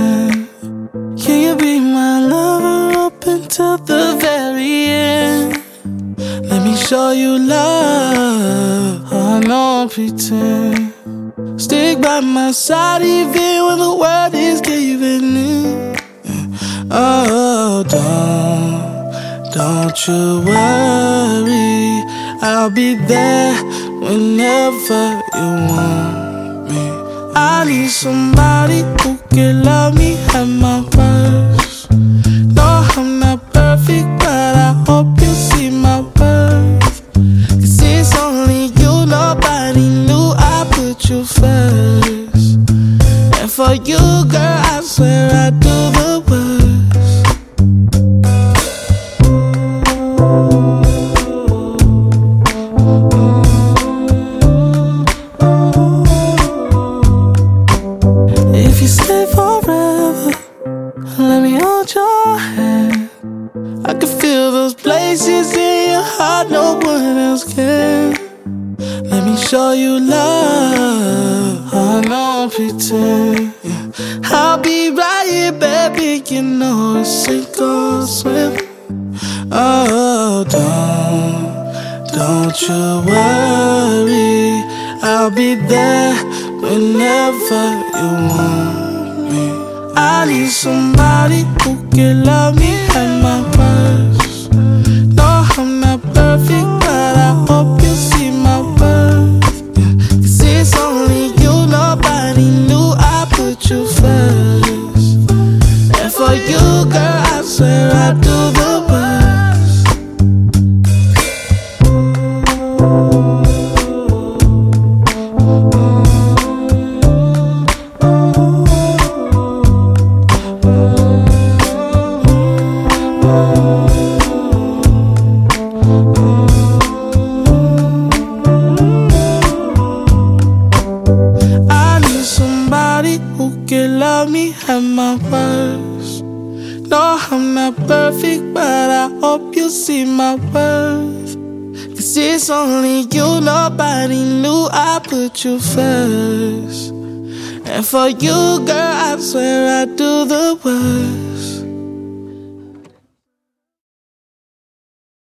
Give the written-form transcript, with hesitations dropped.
pretend? Can you be my lover up until the very end? Let me show you love. Oh, no pretend. Stick by my side even when the world is giving in. Oh, don't you worry, I'll be there whenever you want me. I need somebody who can love me at my worst. No, I'm not perfect, but I hope you see my worth. 'Cause it's only you, nobody knew I put you first. And for you, girl, I swear I do the worst. If you stay forever, let me hold your hand. I can feel those places in your heart no one else can. Let me show you love. Oh, no pretend. I'll be right here, baby. You know it's sink or swim. Oh, don't you worry, I'll be there whenever you want me. I need somebody who can love me at my worst. No, I'm not perfect, but I hope you see my worth. 'Cause it's only you, nobody knew I put you first. And for you, girl, I swear I do the worst. I need somebody who can love me at my worst. No, I'm not perfect, but I hope you see my worth. 'Cause it's only you, nobody knew I put you first. And for you, girl, I swear I do the worst.